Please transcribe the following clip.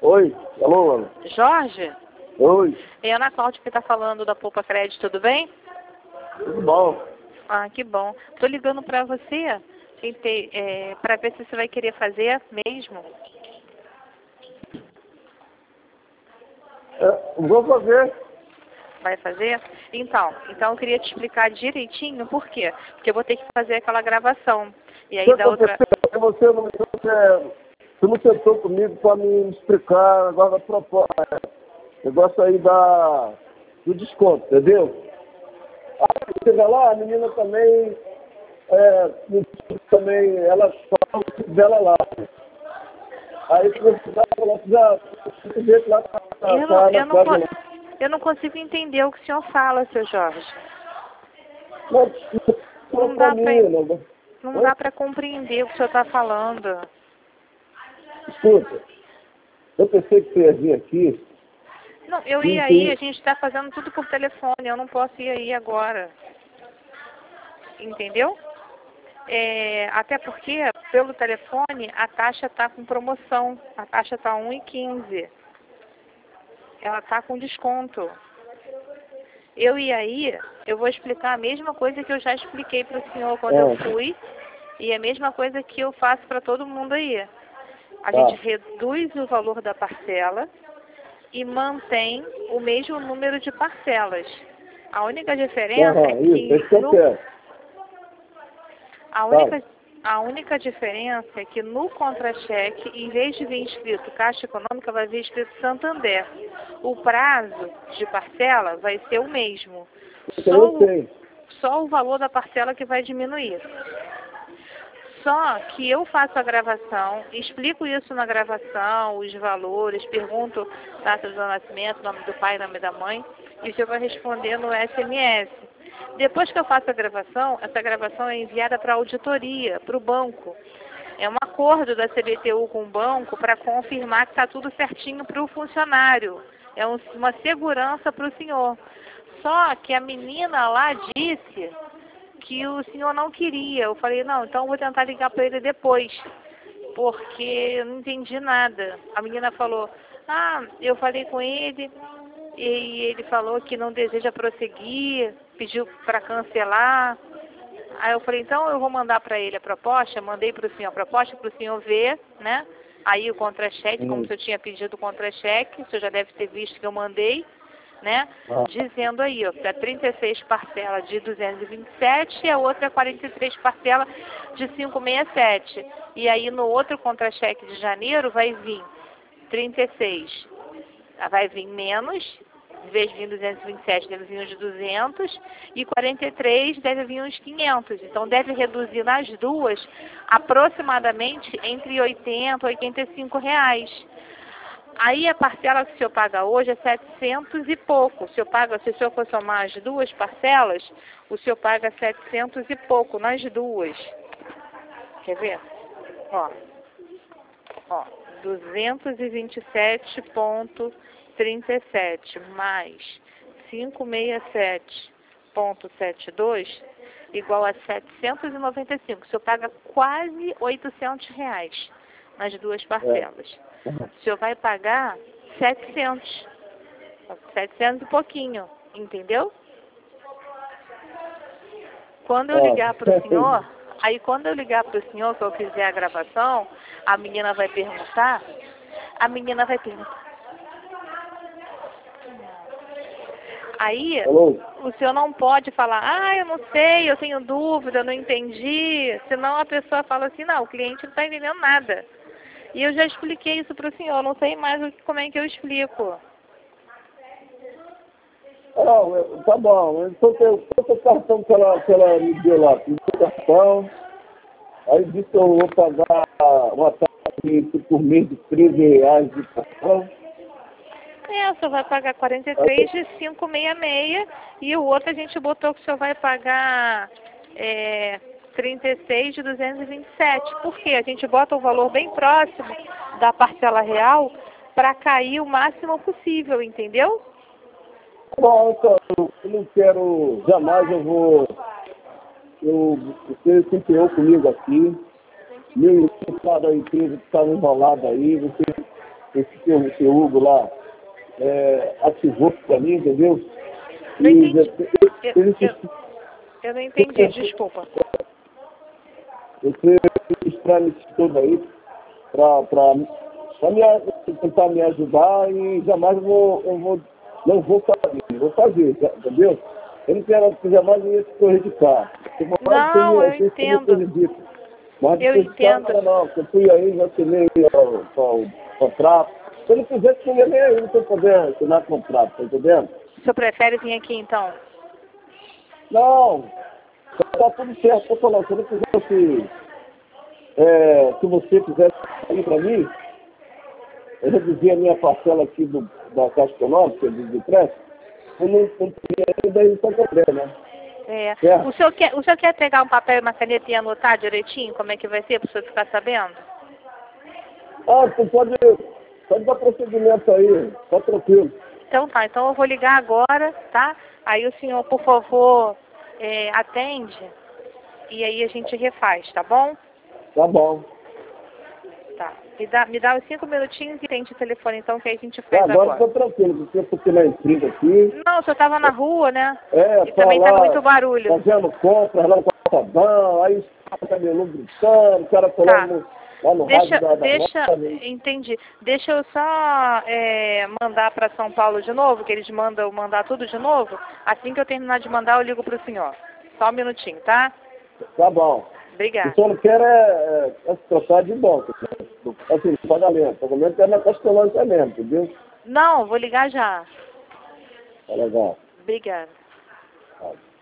Oi, alô, Ana. Jorge? Oi, É Ana Cláudia que está falando da Poupa Crédito, tudo bem? tudo bom? Ah, que bom. Tô ligando para você para ver se você vai querer fazer mesmo. Vou fazer. Vai fazer? Então eu queria te explicar direitinho por quê. Porque eu vou ter que fazer aquela gravação. E aí da outra... Você não sentou comigo para me explicar agora a proposta. Negócio aí do desconto, entendeu? Aí chega lá, a menina também, ela fala o tipo dela lá. Aí você vai falar, já, esse jeito lá Eu não consigo entender o que o senhor fala, seu Jorge. Não dá para compreender o que o senhor está falando. Escuta, eu pensei que você ia vir aqui. Não, eu ia aí, a gente está fazendo tudo por telefone, eu não posso ir aí agora. Entendeu? Até porque, pelo telefone, a taxa está com promoção. A taxa está 1,15. Ela está com desconto. Eu ia aí, eu vou explicar a mesma coisa que eu já expliquei para o senhor quando eu fui. E a mesma coisa que eu faço para todo mundo aí. A gente reduz o valor da parcela e mantém o mesmo número de parcelas. A única diferença é que a única diferença é que no contra-cheque, em vez de vir escrito Caixa Econômica, vai vir escrito Santander. O prazo de parcela vai ser o mesmo. Só o valor da parcela que vai diminuir. Só que eu faço a gravação, explico isso na gravação, os valores, pergunto data do nascimento, nome do pai, nome da mãe, e o senhor vai responder no SMS. Depois que eu faço a gravação, essa gravação é enviada para a auditoria, para o banco. É um acordo da CBTU com o banco para confirmar que está tudo certinho para o funcionário. É uma segurança para o senhor. Só que a menina lá disse que o senhor não queria. Eu falei, não, então eu vou tentar ligar para ele depois, porque eu não entendi nada. A menina falou, eu falei com ele e ele falou que não deseja prosseguir, pediu para cancelar. Aí eu falei, então eu vou mandar para ele a proposta, mandei para o senhor a proposta, para o senhor ver, né? Aí o contra-cheque, como eu tinha pedido o contra-cheque, o senhor já deve ter visto que eu mandei, né? Dizendo aí, ó, que é 36 parcelas de 227 e a outra é 43 parcelas de 567. E aí no outro contra-cheque de janeiro vai vir 36. Vai vir menos, em vez de vir 227, deve vir uns 200, e 43 deve vir uns 500. Então deve reduzir nas duas aproximadamente entre 80 e 85 reais. Aí a parcela que o senhor paga hoje é 700 e pouco. Se o senhor for somar as duas parcelas, o senhor paga 700 e pouco nas duas. Quer ver? Ó, 227,37 mais 567,72 igual a 795. O senhor paga quase 800 reais nas duas parcelas. O senhor vai pagar 700 e pouquinho, entendeu? Quando eu ligar para o senhor, quando eu ligar para o senhor, que eu fizer a gravação, a menina vai perguntar, Aí, o senhor não pode falar, eu não sei, eu tenho dúvida, eu não entendi, senão a pessoa fala assim, não, o cliente não está entendendo nada. E eu já expliquei isso para o senhor, não sei mais como é que eu explico. Tá bom, então tem o cartão que ela me deu lá, o cartão, aí disse que eu vou pagar uma taxa por mês de 13 reais de cartão. O senhor vai pagar 43 de 566 e o outro a gente botou que o senhor vai pagar 36 de 227. Por quê? A gente bota um valor bem próximo da parcela real para cair o máximo possível, entendeu? Bom, então, eu não quero, jamais você se empenhou comigo aqui, meu irmão da empresa que estava enrolado aí, você esse seu Hugo lá ativou para mim, entendeu? Não entendi. Eu não entendi, Eu desculpa. fiz trâmite todo aí para tentar me ajudar e jamais não vou fazer, vou fazer, entendeu? Eu não quero que jamais me prejudicar. Não, eu entendo. Mas Eu entendo. Não, eu fui aí, já assinei o contrato. Se eu não quisesse, eu nem aí, não estou podendo assinar contrato, tá entendendo? O senhor prefere vir aqui, então? Não, está tudo certo, estou falando, se eu não quisesse, se você quisesse ir para mim, eu reduzir a minha parcela aqui da Caixa Econômica, do empréstimo, eu não teria ainda em Santa Cruz, né? O senhor quer pegar um papel e uma caneta e anotar direitinho como é que vai ser, para o senhor ficar sabendo? Ah, tu pode dar procedimento aí, tá tranquilo. Então tá, então eu vou ligar agora, tá? Aí o senhor, por favor, atende e aí a gente refaz, tá bom? Tá bom. Tá. Me dá uns 5 minutinhos e atende o telefone então que aí a gente faz agora. agora. Tá tranquilo, porque eu tô aqui na intriga aqui. Não, o senhor tava na rua, né? E tá também tá lá, muito barulho. fazendo compras lá no Copacabana, aí os camelô gritando, o cara falando lá no rádio entendi. Deixa eu só mandar para São Paulo de novo, que eles mandam mandar tudo de novo. Assim que eu terminar de mandar, eu ligo pro senhor. Só um minutinho, tá? Tá bom. Obrigada. O senhor não quer se trocar de banco, assim, pagamento. Pagamento é na Castelândia mesmo, entendeu? Não, vou ligar já. Tá legal. Obrigada. Tá.